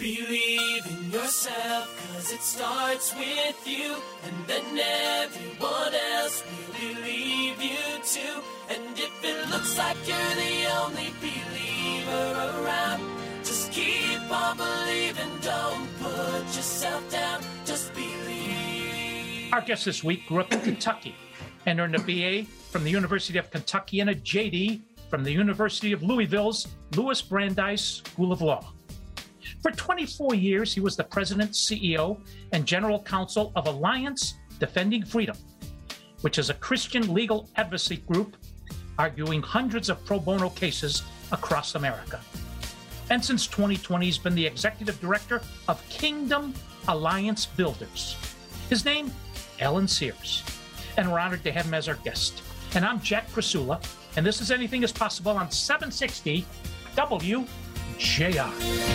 Believe in yourself, 'cause it starts with you, and then everyone else will believe you too. And if it looks like you're the only believer around, just keep on believing, don't put yourself down, just believe. Our guest this week grew up in Kentucky and earned a BA from the University of Kentucky and a JD from the University of Louisville's Louis Brandeis School of Law. For 24 years, he was the president, CEO, and general counsel of Alliance Defending Freedom, which is a Christian legal advocacy group arguing hundreds of pro bono cases across America. And since 2020, he's been the executive director of Kingdom Alliance Builders. His name, Alan Sears. And we're honored to have him as our guest. And I'm Jack Krasula, and this is Anything is Possible on 760 WJR.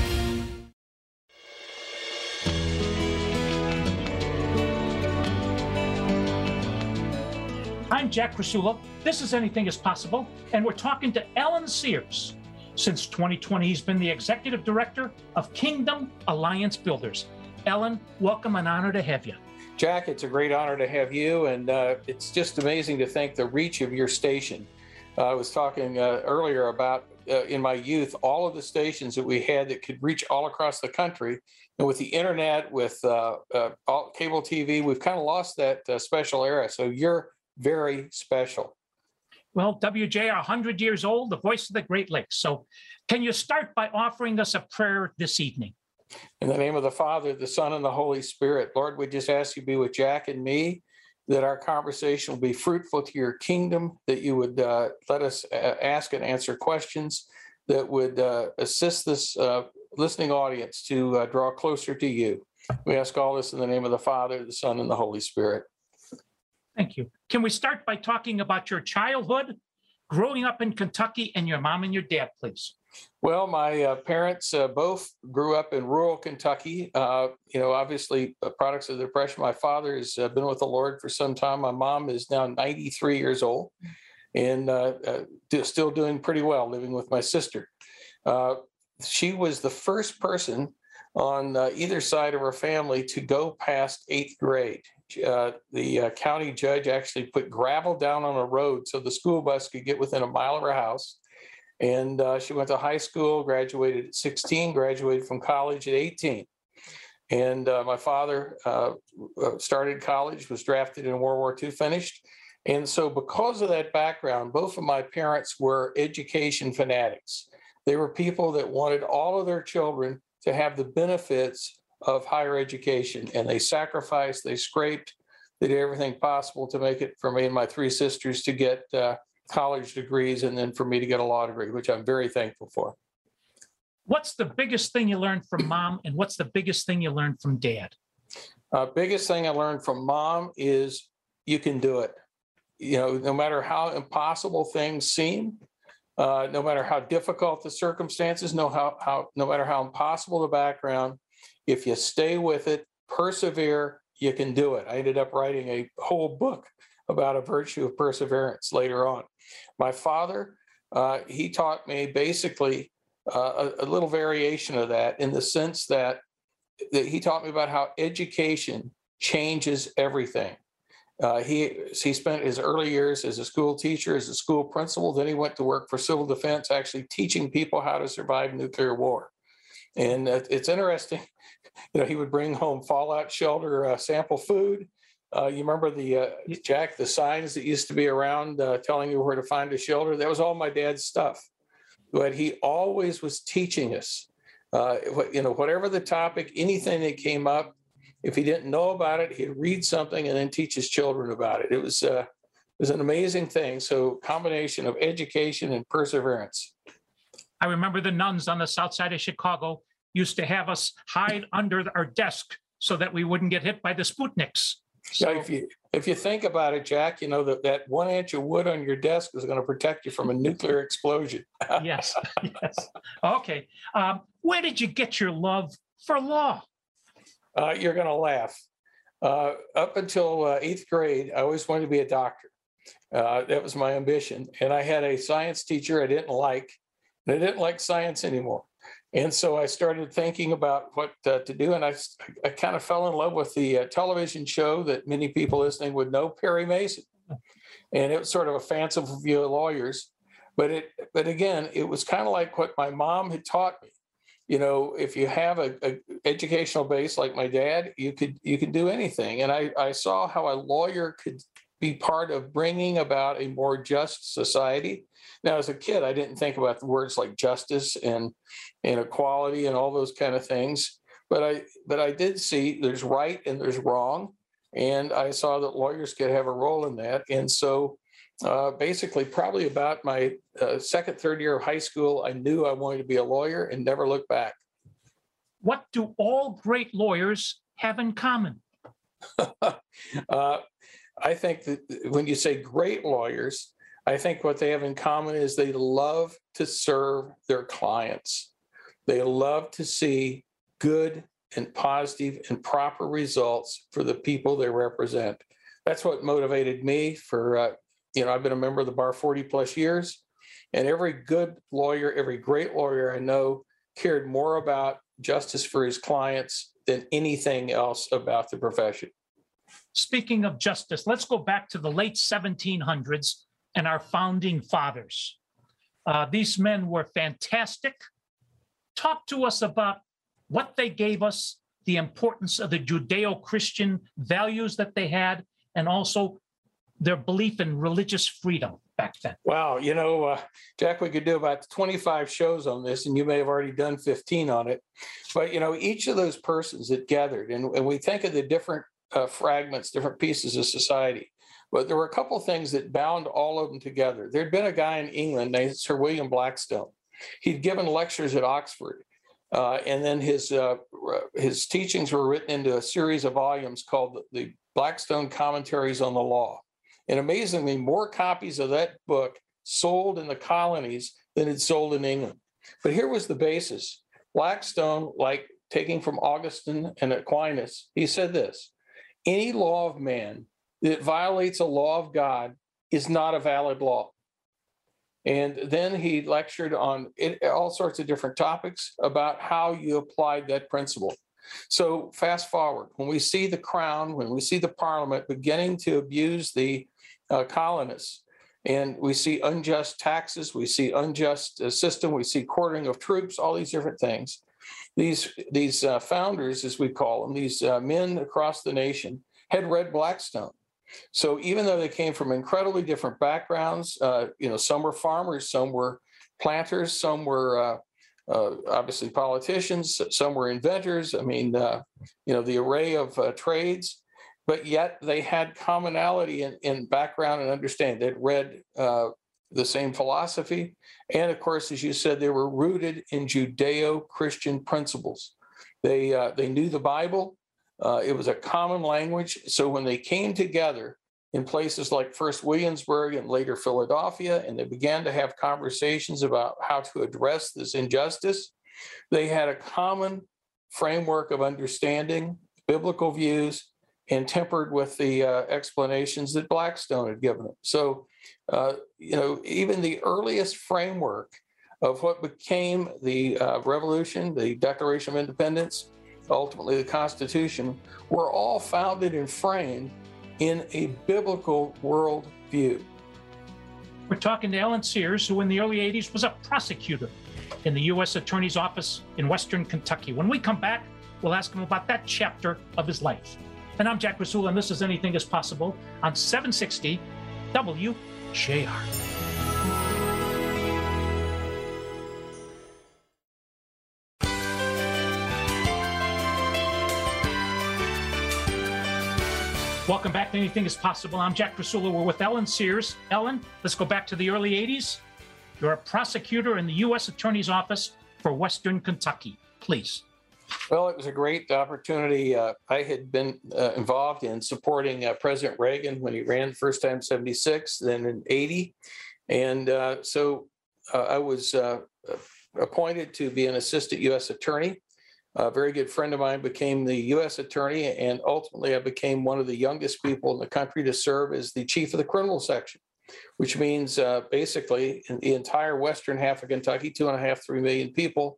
I'm Jack Krasula. This is Anything is Possible, and we're talking to Alan Sears. Since 2020, he's been the executive director of Kingdom Alliance Builders. Alan, welcome and honor to have you. Jack, it's a great honor to have you, and it's just amazing to think the reach of your station. I was talking earlier about, in my youth, all of the stations that we had that could reach all across the country. And with the internet, with cable TV, we've kind of lost that special era. So you're very special. Well, WJR, 100 years old, the voice of the Great Lakes. So can you start by offering us a prayer this evening? In the name of the Father, the Son, and the Holy Spirit, Lord, we just ask you to be with Jack and me, that our conversation will be fruitful to your kingdom, that you would let us ask and answer questions that would assist this listening audience to draw closer to you. We ask all this in the name of the Father, the Son, and the Holy Spirit. Thank you. Can we start by talking about your childhood, growing up in Kentucky, and your mom and your dad, please? Well, my parents both grew up in rural Kentucky. Obviously, products of the Depression. My father has been with the Lord for some time. My mom is now 93 years old and still doing pretty well, living with my sister. She was the first person on either side of her family to go past 8th grade. The county judge actually put gravel down on a road so the school bus could get within a mile of her house. And she went to high school, graduated at 16, graduated from college at 18. And my father started college, was drafted in World War II, finished. And so because of that background, both of my parents were education fanatics. They were people that wanted all of their children to have the benefits of higher education. And they sacrificed, they scraped, they did everything possible to make it for me and my three sisters to get college degrees, and then for me to get a law degree, which I'm very thankful for. What's the biggest thing you learned from mom, and what's the biggest thing you learned from dad? Biggest thing I learned from mom is you can do it. No matter how impossible things seem, no matter how difficult the circumstances, no matter how impossible the background, if you stay with it, persevere, you can do it. I ended up writing a whole book about a virtue of perseverance later on. My father, he taught me basically a little variation of that, in the sense that he taught me about how education changes everything. He spent his early years as a school teacher, as a school principal. Then he went to work for civil defense, actually teaching people how to survive nuclear war. And it's interesting, he would bring home fallout shelter sample food. You remember Jack, the signs that used to be around telling you where to find a shelter? That was all my dad's stuff. But he always was teaching us, whatever the topic, anything that came up, if he didn't know about it, he'd read something and then teach his children about it. It was an amazing thing. So combination of education and perseverance. I remember the nuns on the south side of Chicago used to have us hide under our desk so that we wouldn't get hit by the Sputniks. So, if you think about it, Jack, that 1 inch of wood on your desk is going to protect you from a nuclear explosion. Yes. Okay. Where did you get your love for law? You're going to laugh. Up until 8th grade, I always wanted to be a doctor. That was my ambition. And I had a science teacher I didn't like, and I didn't like science anymore. And so I started thinking about what to do. And I kind of fell in love with the television show that many people listening would know, Perry Mason. And it was sort of a fanciful view of lawyers. But again, it was kind of like what my mom had taught me. You know, if you have a educational base like my dad, you can do anything. And I saw how a lawyer could be part of bringing about a more just society. Now, as a kid, I didn't think about the words like justice and equality and all those kind of things. But I did see there's right and there's wrong. And I saw that lawyers could have a role in that. And so basically, probably about my second, third year of high school, I knew I wanted to be a lawyer and never looked back. What do all great lawyers have in common? I think that when you say great lawyers, I think what they have in common is they love to serve their clients. They love to see good and positive and proper results for the people they represent. That's what motivated me for, I've been a member of the bar 40 plus years, and every good lawyer, every great lawyer I know cared more about justice for his clients than anything else about the profession. Speaking of justice, let's go back to the late 1700s and our founding fathers. These men were fantastic. Talk to us about what they gave us, the importance of the Judeo-Christian values that they had, and also their belief in religious freedom back then. Wow. Jack, we could do about 25 shows on this, and you may have already done 15 on it. But, each of those persons that gathered, and we think of the different fragments, different pieces of society. But there were a couple of things that bound all of them together. There'd been a guy in England named Sir William Blackstone. He'd given lectures at Oxford, and then his teachings were written into a series of volumes called the Blackstone Commentaries on the Law. And amazingly, more copies of that book sold in the colonies than it sold in England. But here was the basis. Blackstone, like taking from Augustine and Aquinas, he said this: any law of man that violates a law of God is not a valid law. And then he lectured on all sorts of different topics about how you applied that principle. So fast forward, when we see the crown, when we see the parliament beginning to abuse the colonists, and we see unjust taxes, we see unjust system, we see quartering of troops, all these different things. These founders, as we call them, these men across the nation, had read Blackstone. So even though they came from incredibly different backgrounds, some were farmers, some were planters, some were obviously politicians, some were inventors. I mean, the array of trades, but yet they had commonality in background and understanding. They'd read the same philosophy. And of course, as you said, they were rooted in Judeo-Christian principles. They knew the Bible. It was a common language. So when they came together in places like first Williamsburg and later Philadelphia, and they began to have conversations about how to address this injustice, they had a common framework of understanding, biblical views, and tempered with the explanations that Blackstone had given them. So, even the earliest framework of what became the Revolution, the Declaration of Independence, ultimately the Constitution, were all founded and framed in a biblical worldview. We're talking to Alan Sears, who in the early 80s was a prosecutor in the U.S. Attorney's Office in Western Kentucky. When we come back, we'll ask him about that chapter of his life. And I'm Jack Rasul, and this is Anything is Possible on 760 WJR. Welcome back to Anything is Possible. I'm Jack Rasul. We're with Ellen Sears. Ellen, let's go back to the early 80s. You're a prosecutor in the U.S. Attorney's Office for Western Kentucky. Please. Well, it was a great opportunity. I had been involved in supporting President Reagan when he ran the first time in 76, then in 80. And so I was appointed to be an assistant U.S. attorney. A very good friend of mine became the U.S. attorney, and ultimately I became one of the youngest people in the country to serve as the chief of the criminal section, which means basically in the entire western half of Kentucky, 2.5, 3 million people,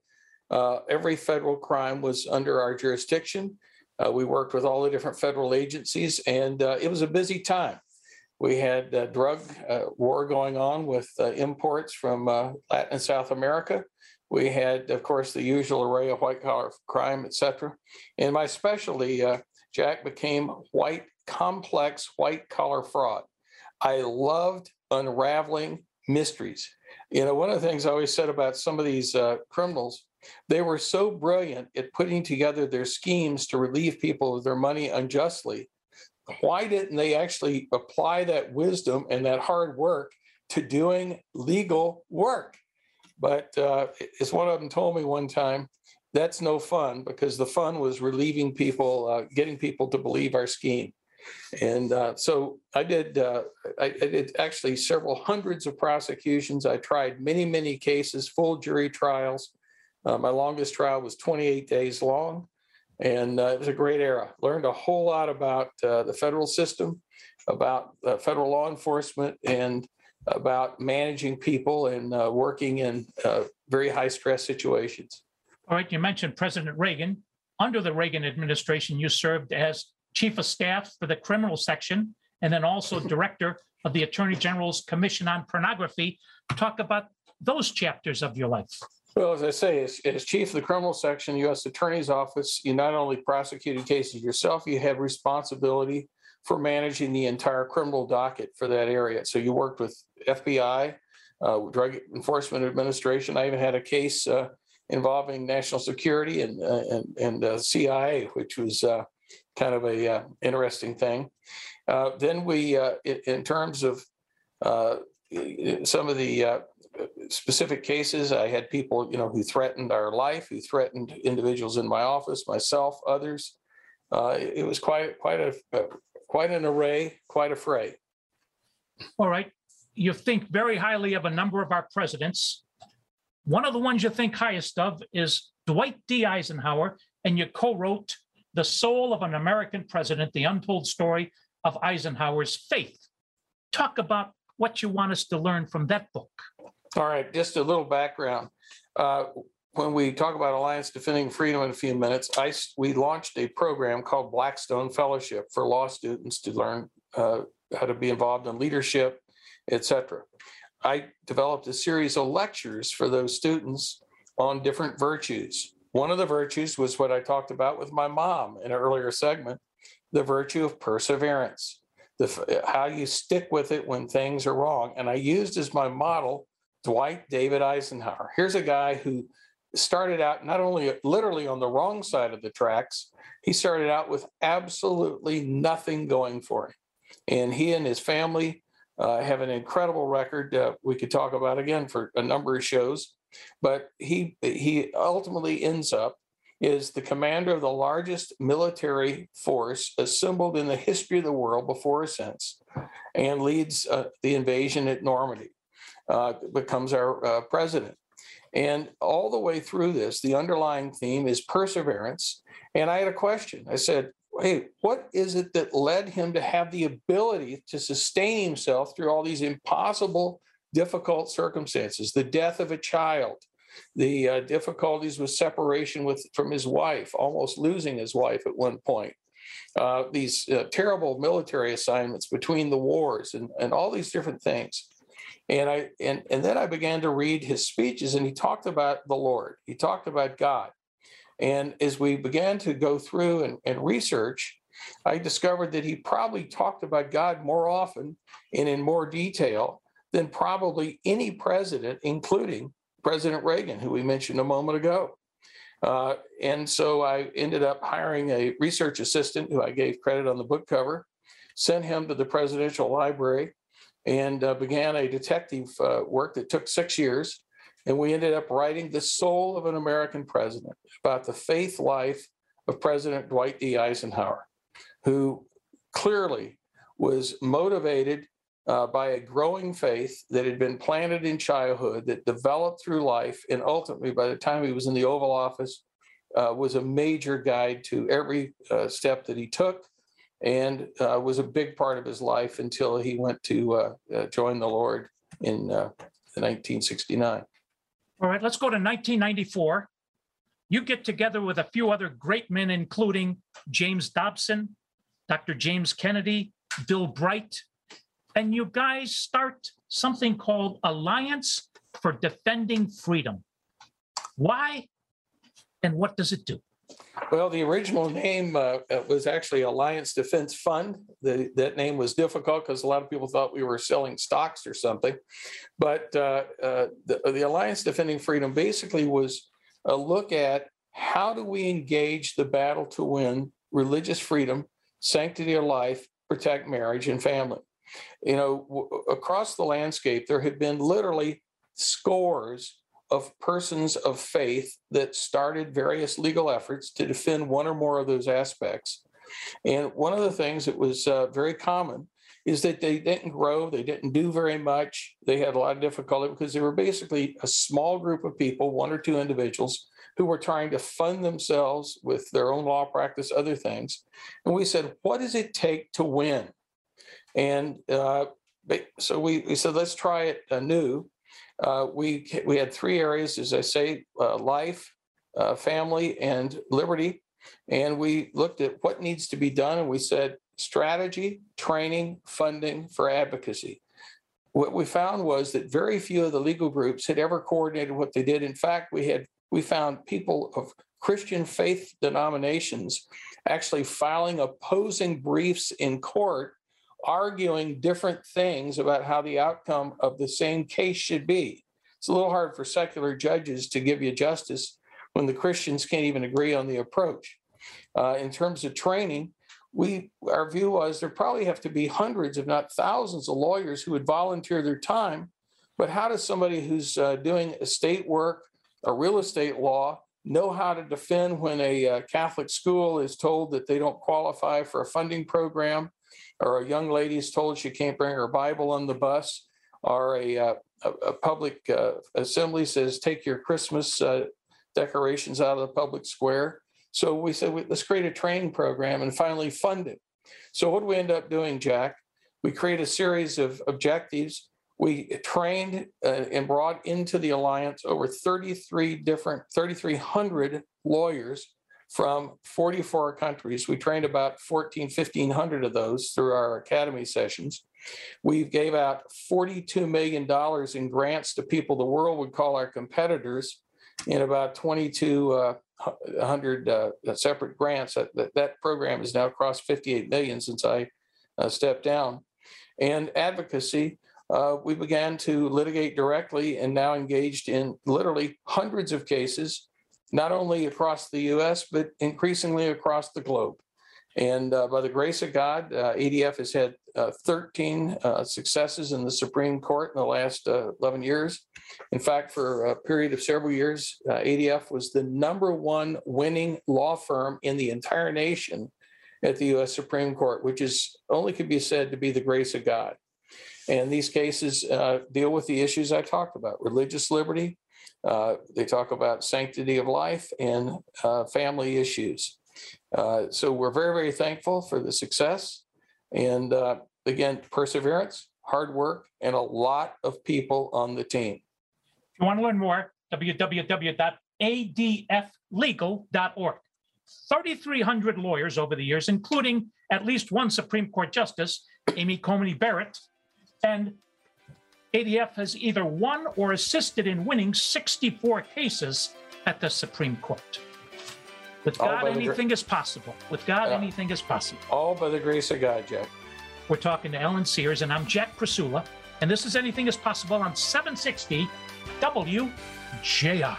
Every federal crime was under our jurisdiction. We worked with all the different federal agencies, and it was a busy time. We had drug war going on with imports from Latin and South America. We had, of course, the usual array of white-collar crime, et cetera. And my specialty, Jack, became complex white-collar fraud. I loved unraveling mysteries. You know, one of the things I always said about some of these criminals, they were so brilliant at putting together their schemes to relieve people of their money unjustly. Why didn't they actually apply that wisdom and that hard work to doing legal work? But as one of them told me one time, that's no fun, because the fun was relieving people, getting people to believe our scheme. And so I did actually several hundreds of prosecutions. I tried many, many cases, full jury trials. My longest trial was 28 days long. And it was a great era. Learned a whole lot about the federal system, about federal law enforcement, and about managing people and working in very high stress situations. All right, you mentioned President Reagan. Under the Reagan administration, you served as Chief of Staff for the criminal section, and then also Director of the Attorney General's Commission on Pornography. Talk about those chapters of your life. Well, as I say, as chief of the criminal section, U.S. Attorney's Office, you not only prosecuted cases yourself, you have responsibility for managing the entire criminal docket for that area. So you worked with FBI, Drug Enforcement Administration. I even had a case involving national security and CIA, which was kind of a interesting thing. Then we, in terms of some of the specific cases, I had people, who threatened our life, who threatened individuals in my office, myself, others. It was quite an array, quite a fray. All right. You think very highly of a number of our presidents. One of the ones you think highest of is Dwight D. Eisenhower, and you co-wrote The Soul of an American President, The Untold Story of Eisenhower's Faith. Talk about what you want us to learn from that book. All right, just a little background. When we talk about Alliance Defending Freedom in a few minutes, we launched a program called Blackstone Fellowship for law students to learn how to be involved in leadership, et cetera. I developed a series of lectures for those students on different virtues. One of the virtues was what I talked about with my mom in an earlier segment, the virtue of perseverance, how you stick with it when things are wrong. And I used as my model Dwight David Eisenhower. Here's a guy who started out not only literally on the wrong side of the tracks, he started out with absolutely nothing going for him. And he and his family have an incredible record we could talk about again for a number of shows. But he ultimately ends up is the commander of the largest military force assembled in the history of the world before or since, and leads the invasion at Normandy, becomes our president. And all the way through this, the underlying theme is perseverance. And I had a question. I said, hey, what is it that led him to have the ability to sustain himself through all these impossible, difficult circumstances? The death of a child, the difficulties with separation from his wife, almost losing his wife at one point, these terrible military assignments between the wars, and all these different things. And then I began to read his speeches, and he talked about the Lord. He talked about God. And as we began to go through and research, I discovered that he probably talked about God more often and in more detail than probably any president, including President Reagan, who we mentioned a moment ago. And so I ended up hiring a research assistant who I gave credit on the book cover, sent him to the Presidential Library, and began a detective work that took 6 years. And we ended up writing The Soul of an American President, about the faith life of President Dwight D. Eisenhower, who clearly was motivated by a growing faith that had been planted in childhood, that developed through life, and ultimately, by the time he was in the Oval Office, was a major guide to every step that he took, and was a big part of his life until he went to join the Lord in 1969. All right, let's go to 1994. you get together with a few other great men, including James Dobson, Dr. James Kennedy, Bill Bright, and you guys start something called Alliance for Defending Freedom. Why and what does it do? Well, the original name was actually Alliance Defense Fund. That name was difficult because a lot of people thought we were selling stocks or something. But the Alliance Defending Freedom basically was a look at how do we engage the battle to win religious freedom, sanctity of life, protect marriage and family. You know, across the landscape, there have been literally scores of persons of faith that started various legal efforts to defend one or more of those aspects. And one of the things that was very common is that they didn't grow, they didn't do very much. They had a lot of difficulty because they were basically a small group of people, one or two individuals, who were trying to fund themselves with their own law practice, other things. And we said, what does it take to win? And so we said, let's try it anew. We had three areas, as I say, life, family, and liberty. And we looked at what needs to be done. And we said strategy, training, funding for advocacy. What we found was that very few of the legal groups had ever coordinated what they did. In fact, we found people of Christian faith denominations actually filing opposing briefs in court, arguing different things about how the outcome of the same case should be. It's a little hard for secular judges to give you justice when the Christians can't even agree on the approach. In terms of training, our view was there probably have to be hundreds, if not thousands, of lawyers who would volunteer their time. But how does somebody who's doing estate work, a real estate law, know how to defend when a Catholic school is told that they don't qualify for a funding program, or a young lady is told she can't bring her Bible on the bus, or a public assembly says, take your Christmas decorations out of the public square? So we said, let's create a training program and finally fund it. So what did we end up doing, Jack? We created a series of objectives. We trained and brought into the Alliance over 3,300 lawyers from 44 countries. We trained about 1,500 of those through our academy sessions. We gave out $42 million in grants to people the world would call our competitors in about 2,200 separate grants. That program has now crossed 58 million since I stepped down. And advocacy, we began to litigate directly and now engaged in literally hundreds of cases, not only across the U.S., but increasingly across the globe. And by the grace of God, ADF has had 13 successes in the Supreme Court in the last 11 years. In fact, for a period of several years, ADF was the #1 winning law firm in the entire nation at the U.S. Supreme Court, which is only could be said to be the grace of God. And these cases deal with the issues I talked about: religious liberty. They talk about sanctity of life and family issues. So we're very, very thankful for the success. And again, perseverance, hard work, and a lot of people on the team. If you want to learn more, www.adflegal.org. 3,300 lawyers over the years, including at least one Supreme Court Justice, Amy Coney Barrett. And ADF has either won or assisted in winning 64 cases at the Supreme Court. With God, anything is possible. With God, anything is possible. All by the grace of God, Jack. We're talking to Ellen Sears, and I'm Jack Prasula, and this is Anything is Possible on 760 WJR.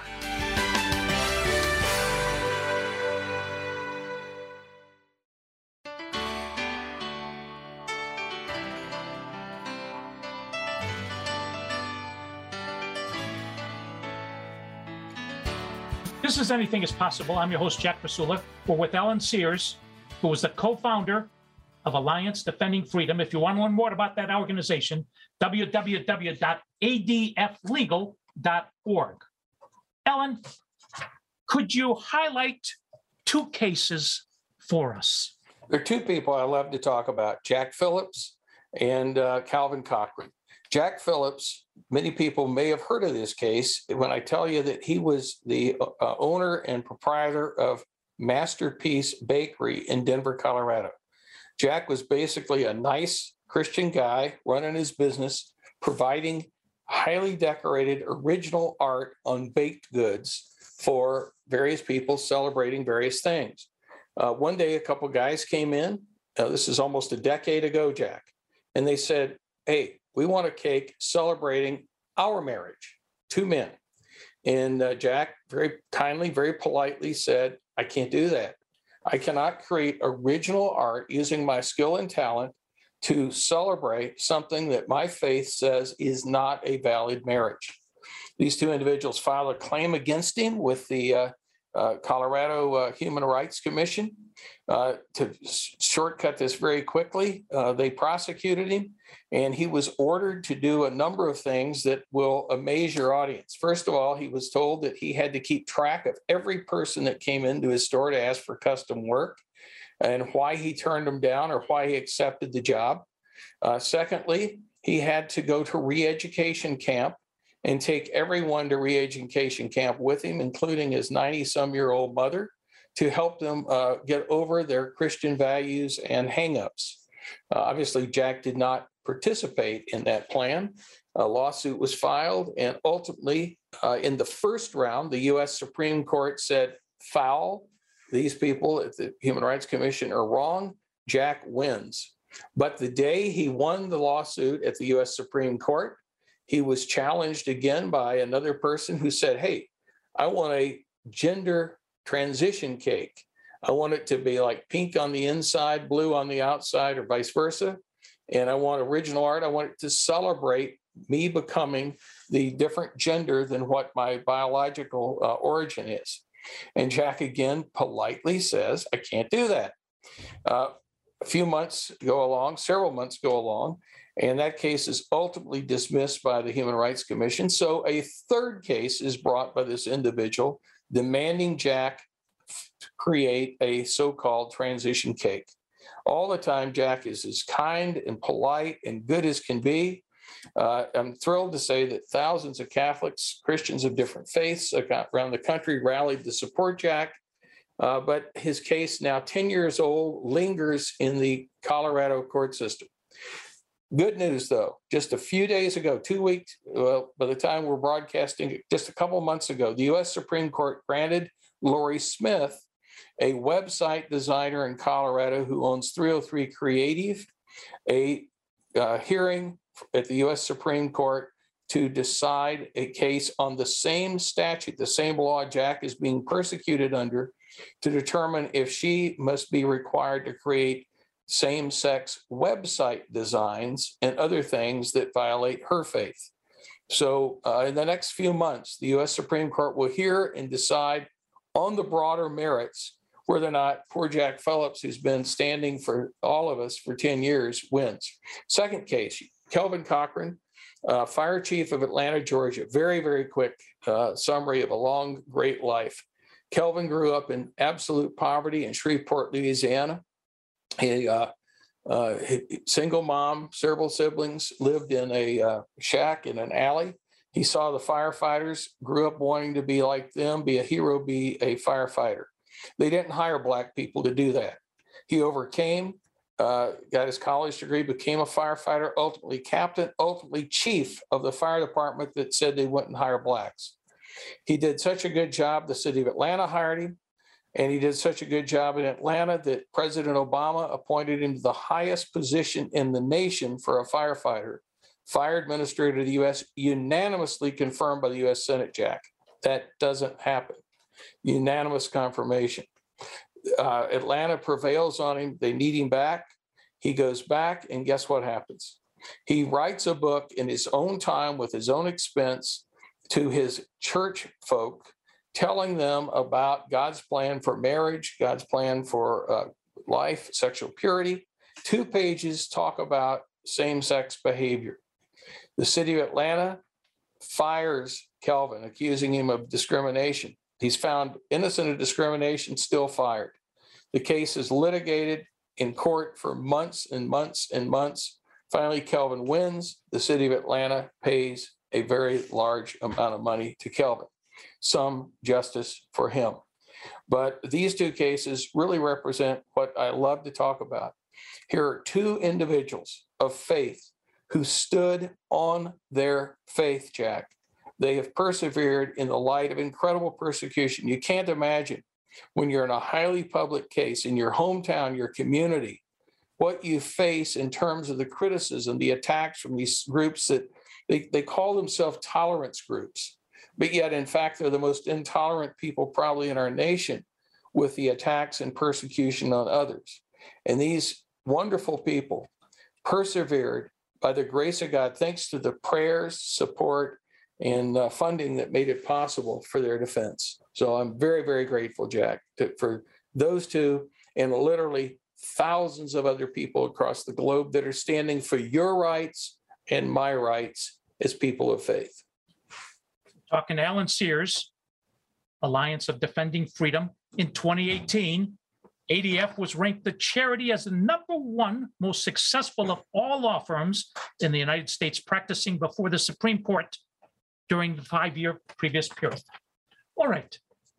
This is Anything is Possible. I'm your host, Jack Prasula. We're with Ellen Sears, who was the co-founder of Alliance Defending Freedom. If you want to learn more about that organization, www.adflegal.org. Ellen, could you highlight two cases for us? There are two people I love to talk about, Jack Phillips and Calvin Cochran. Jack Phillips many people may have heard of this case when I tell you that he was the owner and proprietor of Masterpiece Bakery in Denver, Colorado. Jack was basically a nice Christian guy running his business, providing highly decorated original art on baked goods for various people celebrating various things. One day, a couple guys came in. This is almost a decade ago, Jack, and they said, "Hey, we want a cake celebrating our marriage, two men." And Jack very kindly, very politely said, "I can't do that. I cannot create original art using my skill and talent to celebrate something that my faith says is not a valid marriage." These two individuals filed a claim against him with the Colorado Human Rights Commission. To shortcut this very quickly, they prosecuted him, and he was ordered to do a number of things that will amaze your audience. First of all, he was told that he had to keep track of every person that came into his store to ask for custom work and why he turned them down or why he accepted the job. Secondly, he had to go to re-education camp and take everyone to re-education camp with him, including his 90-some-year-old mother, to help them get over their Christian values and hangups. Obviously, Jack did not participate in that plan. A lawsuit was filed, and ultimately, in the first round, the U.S. Supreme Court said, foul, these people at the Human Rights Commission are wrong. Jack wins. But the day he won the lawsuit at the U.S. Supreme Court, he was challenged again by another person who said, "Hey, I want a gender transition cake. I want it to be like pink on the inside, blue on the outside, or vice versa. And I want original art. I want it to celebrate me becoming the different gender than what my biological origin is." And Jack again politely says, "I can't do that." A few months go along, several months go along, and that case is ultimately dismissed by the Human Rights Commission. So a third case is brought by this individual demanding Jack create a so-called transition cake. All the time, Jack is as kind and polite and good as can be. I'm thrilled to say that thousands of Catholics, Christians of different faiths around the country rallied to support Jack. But his case, now 10 years old, lingers in the Colorado court system. Good news, though, just a few days ago, 2 weeks, well, by the time we're broadcasting, just a couple months ago, the U.S. Supreme Court granted Lori Smith, a website designer in Colorado who owns 303 Creative, a hearing at the U.S. Supreme Court to decide a case on the same statute, the same law Jack is being persecuted under, to determine if she must be required to create same-sex website designs and other things that violate her faith. So in the next few months, the U.S. Supreme Court will hear and decide on the broader merits whether or not poor Jack Phillips, who's been standing for all of us for 10 years, wins. Second case, Kelvin Cochran, fire chief of Atlanta, Georgia. Very, very quick summary of a long, great life. Kelvin grew up in absolute poverty in Shreveport, Louisiana. A single mom, several siblings, lived in a shack in an alley. He saw the firefighters, grew up wanting to be like them, be a hero, be a firefighter. They didn't hire Black people to do that. He overcame, got his college degree, became a firefighter, ultimately captain, ultimately chief of the fire department that said they wouldn't hire Blacks. He did such a good job, the city of Atlanta hired him. And he did such a good job in Atlanta that President Obama appointed him to the highest position in the nation for a firefighter. Fire administrator of the U.S., unanimously confirmed by the U.S. Senate, Jack. That doesn't happen. Unanimous confirmation. Atlanta prevails on him. They need him back. He goes back, and guess what happens? He writes a book in his own time with his own expense to his church folk, telling them about God's plan for marriage, God's plan for life, sexual purity. 2 pages talk about same-sex behavior. The city of Atlanta fires Kelvin, accusing him of discrimination. He's found innocent of discrimination, still fired. The case is litigated in court for months and months and months. Finally, Kelvin wins. The city of Atlanta pays a very large amount of money to Kelvin. Some justice for him. But these two cases really represent what I love to talk about. Here are two individuals of faith who stood on their faith, Jack. They have persevered in the light of incredible persecution. You can't imagine when you're in a highly public case in your hometown, your community, what you face in terms of the criticism, the attacks from these groups that they call themselves tolerance groups. But yet, in fact, they're the most intolerant people probably in our nation with the attacks and persecution on others. And these wonderful people persevered by the grace of God, thanks to the prayers, support, and funding that made it possible for their defense. So I'm very, very grateful, Jack, for those two and literally thousands of other people across the globe that are standing for your rights and my rights as people of faith. Talking to Alan Sears, Alliance of Defending Freedom. In 2018, ADF was ranked the charity as the #1 most successful of all law firms in the United States practicing before the Supreme Court during the 5-year previous period. All right.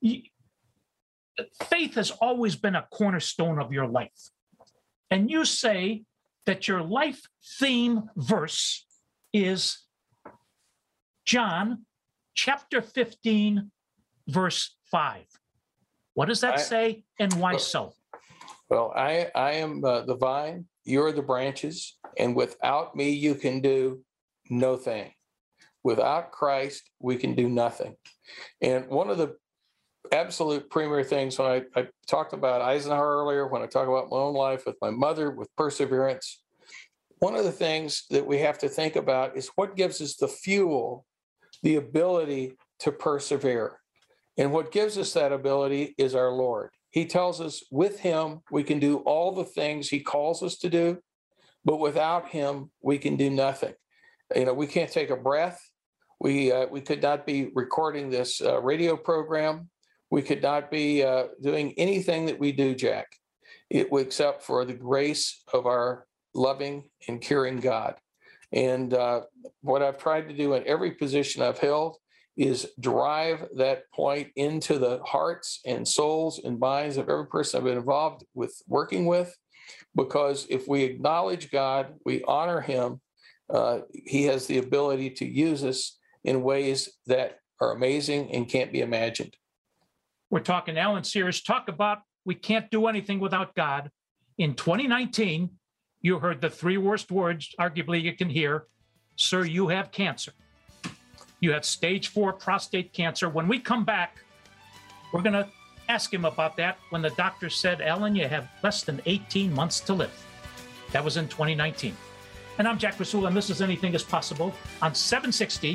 Faith has always been a cornerstone of your life. And you say that your life theme verse is John chapter 15, verse 5. What does that say and why so? Well, I am the vine, you're the branches, and without me, you can do no thing. Without Christ, we can do nothing. And one of the absolute premier things when I talked about Eisenhower earlier, when I talk about my own life with my mother, with perseverance, one of the things that we have to think about is what gives us the fuel, the ability to persevere. And what gives us that ability is our Lord. He tells us with him, we can do all the things he calls us to do, but without him, we can do nothing. You know, we can't take a breath. We could not be recording this radio program. We could not be doing anything that we do, Jack, except for the grace of our loving and caring God. And what I've tried to do in every position I've held is drive that point into the hearts and souls and minds of every person I've been involved with working with, because if we acknowledge God, we honor him, he has the ability to use us in ways that are amazing and can't be imagined. We're talking Alan Sears. Talk about we can't do anything without God. In 2019, you heard the 3 worst words, arguably, you can hear. Sir, you have cancer. You have stage 4 prostate cancer. When we come back, we're going to ask him about that when the doctor said, Alan, you have less than 18 months to live. That was in 2019. And I'm Jack Krasula, and this is Anything is Possible on 760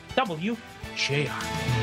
WJR.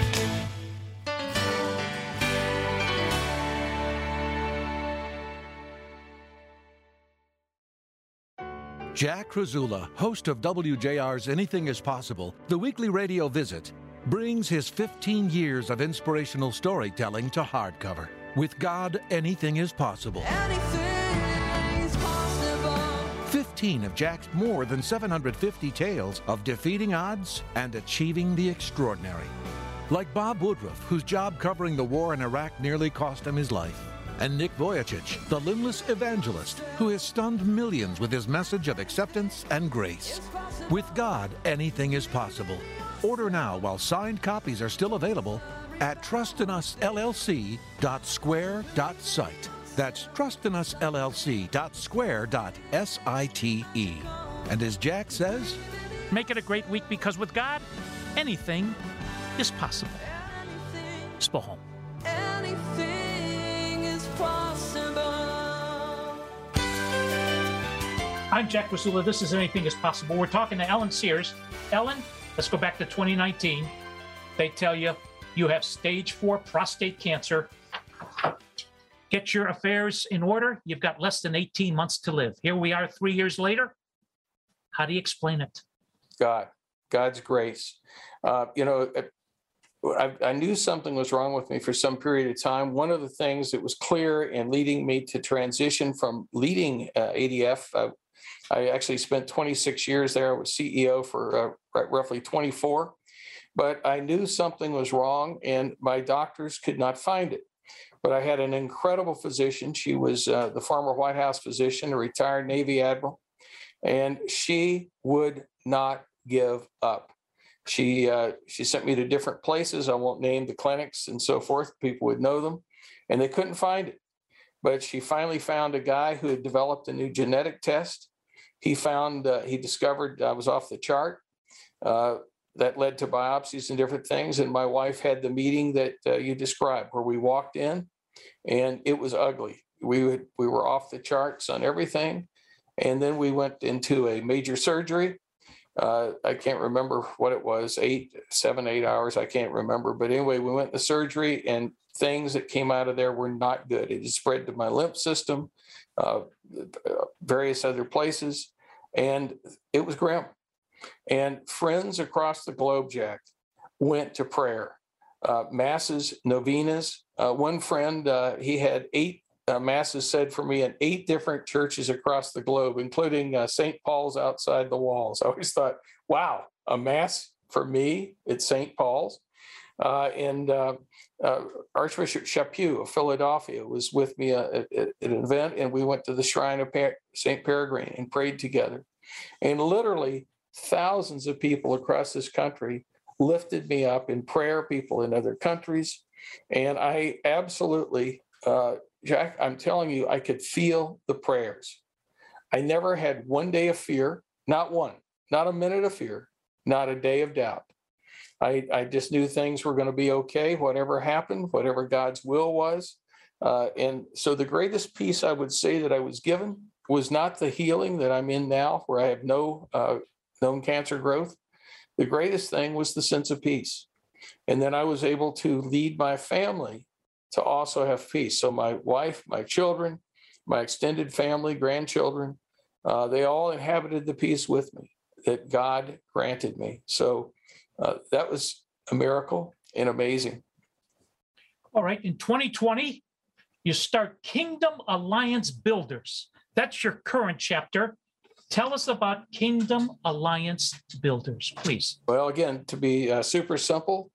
Jack Krasula, host of WJR's Anything is Possible, the weekly radio visit, brings his 15 years of inspirational storytelling to hardcover. With God, anything is possible. Anything is possible. 15 of Jack's more than 750 tales of defeating odds and achieving the extraordinary. Like Bob Woodruff, whose job covering the war in Iraq nearly cost him his life. And Nick Vujicic, the limbless evangelist who has stunned millions with his message of acceptance and grace. With God, anything is possible. Order now while signed copies are still available at trustinusllc.square.site. That's trustinusllc.square.site. And as Jack says, make it a great week, because with God, anything is possible. Spohom. Anything is possible. I'm Jack Krasula. This is Anything is Possible. We're talking to Alan Sears. Ellen, let's go back to 2019. They tell you you have stage 4 prostate cancer. Get your affairs in order. You've got less than 18 months to live. Here we are 3 years later. How do you explain it? God's grace. I knew something was wrong with me for some period of time. One of the things that was clear in leading me to transition from leading ADF, I actually spent 26 years there. I was CEO for roughly 24. But I knew something was wrong, and my doctors could not find it. But I had an incredible physician. She was the former White House physician, a retired Navy admiral, and she would not give up. She sent me to different places. I won't name the clinics and so forth. People would know them, and they couldn't find it. But she finally found a guy who had developed a new genetic test. He discovered I was off the chart. That led to biopsies and different things. And my wife had the meeting that you described, where we walked in, and it was ugly. We were off the charts on everything. And then we went into a major surgery. I can't remember what it was, 7, 8 hours. I can't remember. But anyway, we went to surgery, and things that came out of there were not good. It spread to my lymph system, various other places, and it was grim. And friends across the globe, Jack, went to prayer, masses, novenas. One friend, he had 8 masses said for me in 8 different churches across the globe, including St. Paul's outside the walls. I always thought, wow, a mass for me at St. Paul's. And Archbishop Chaput of Philadelphia was with me at an event, and we went to the shrine of St. Peregrine and prayed together. And literally, thousands of people across this country lifted me up in prayer, people in other countries. And I absolutely, Jack, I'm telling you, I could feel the prayers. I never had one day of fear, not one, not a minute of fear, not a day of doubt. I just knew things were going to be okay, whatever happened, whatever God's will was. And so the greatest peace I would say that I was given was not the healing that I'm in now, where I have no known cancer growth. The greatest thing was the sense of peace. And then I was able to lead my family to also have peace. So my wife, my children, my extended family, grandchildren, they all inhabited the peace with me that God granted me. So that was a miracle and amazing. All right. In 2020, you start Kingdom Alliance Builders. That's your current chapter. Tell us about Kingdom Alliance Builders, please. Well, again, to be super simple,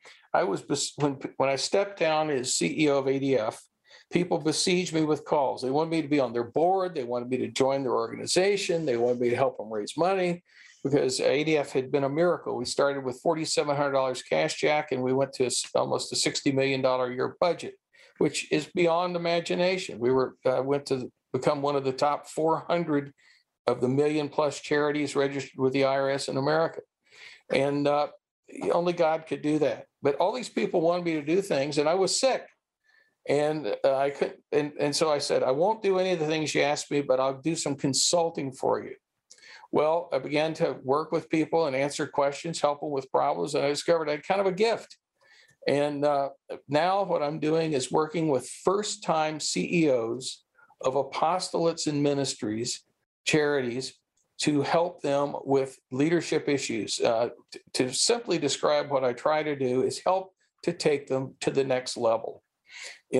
when I stepped down as CEO of ADF, people besieged me with calls. They wanted me to be on their board. They wanted me to join their organization. They wanted me to help them raise money, because ADF had been a miracle. We started with $4,700 cash, Jack, and we went to almost a $60 million a year budget, which is beyond imagination. We went to become one of the top 400 of the million-plus charities registered with the IRS in America. And only God could do that. But all these people wanted me to do things, and I was sick. And I couldn't. And so I said, I won't do any of the things you asked me, but I'll do some consulting for you. Well, I began to work with people and answer questions, help them with problems, and I discovered I had kind of a gift. And now what I'm doing is working with first-time CEOs of apostolates and ministries, charities, to help them with leadership issues. To simply describe what I try to do is help to take them to the next level. I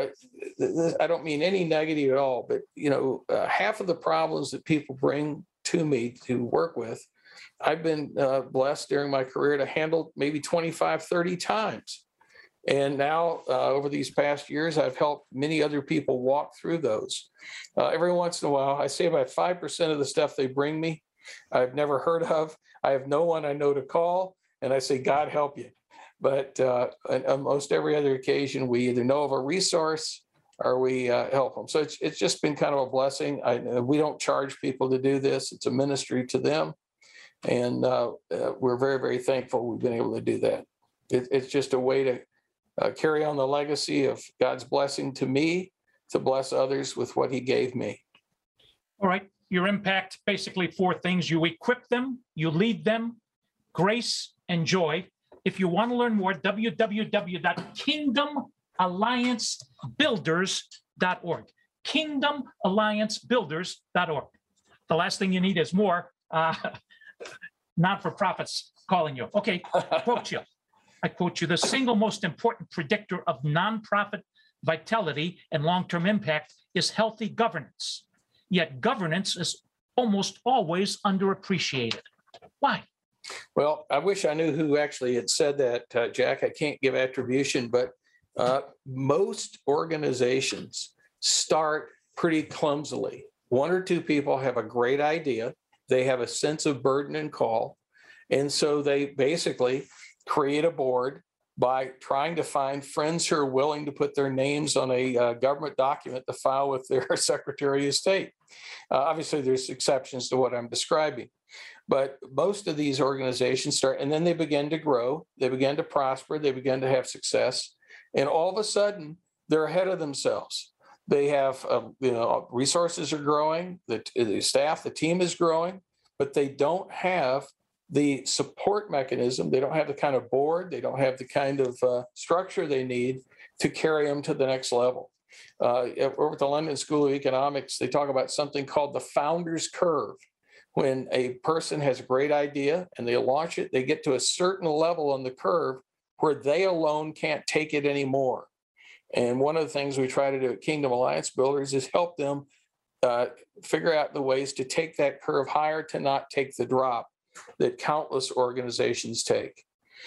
don't mean any negative at all, but, half of the problems that people bring to me to work with, I've been blessed during my career to handle maybe 25, 30 times. And now, over these past years, I've helped many other people walk through those. Every once in a while, I say about 5% of the stuff they bring me, I've never heard of. I have no one I know to call, and I say, God help you. But on most every other occasion, we either know of a resource or we help them. So it's just been kind of a blessing. We don't charge people to do this. It's a ministry to them. And we're very, very thankful we've been able to do that. It's just a way to carry on the legacy of God's blessing to me, to bless others with what he gave me. All right. Your impact, basically 4 things. You equip them, you lead them, grace and joy. If you want to learn more, www.kingdomalliancebuilders.org. Kingdomalliancebuilders.org. The last thing you need is more not-for-profits calling you. Okay, I quote you, the single most important predictor of nonprofit vitality and long-term impact is healthy governance. Yet governance is almost always underappreciated. Why? Well, I wish I knew who actually had said that, Jack. I can't give attribution, but most organizations start pretty clumsily. One or two people have a great idea. They have a sense of burden and call. And so they basically create a board by trying to find friends who are willing to put their names on a government document to file with their Secretary of State. Obviously, there's exceptions to what I'm describing. But most of these organizations start, and then they begin to grow, they begin to prosper, they begin to have success, and all of a sudden, they're ahead of themselves. They have, resources are growing, the staff, the team is growing, but they don't have the support mechanism. They don't have the kind of board, they don't have the kind of structure they need to carry them to the next level. Over at the London School of Economics, they talk about something called the founder's curve. When a person has a great idea and they launch it, they get to a certain level on the curve where they alone can't take it anymore. And one of the things we try to do at Kingdom Alliance Builders is help them figure out the ways to take that curve higher, to not take the drop that countless organizations take.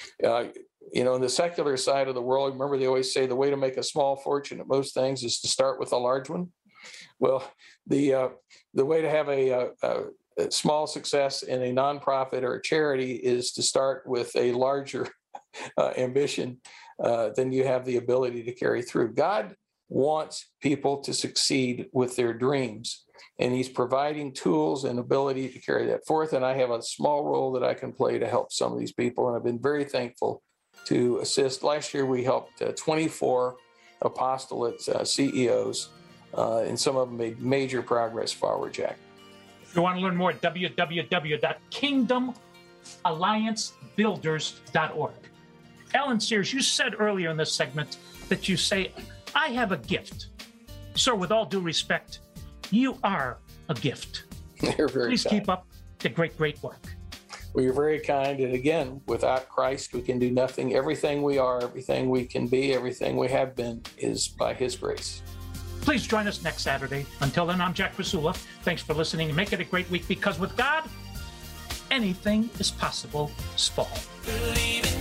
In the secular side of the world, remember they always say the way to make a small fortune at most things is to start with a large one. Well, the way to have a small success in a nonprofit or a charity is to start with a larger ambition than you have the ability to carry through. God wants people to succeed with their dreams, and he's providing tools and ability to carry that forth. And I have a small role that I can play to help some of these people, and I've been very thankful to assist. Last year, we helped 24 apostolate CEOs, and some of them made major progress forward, Jack. If you want to learn more, www.kingdomalliancebuilders.org. Alan Sears, you said earlier in this segment that you say, I have a gift. Sir, with all due respect, you are a gift. You're very Please kind. keep up the great, great work. Well, you're very kind. And again, without Christ, we can do nothing. Everything we are, everything we can be, everything we have been is by his grace. Please join us next Saturday. Until then, I'm Jack Rasula. Thanks for listening, and make it a great week, because with God, anything is possible. Spall. Believe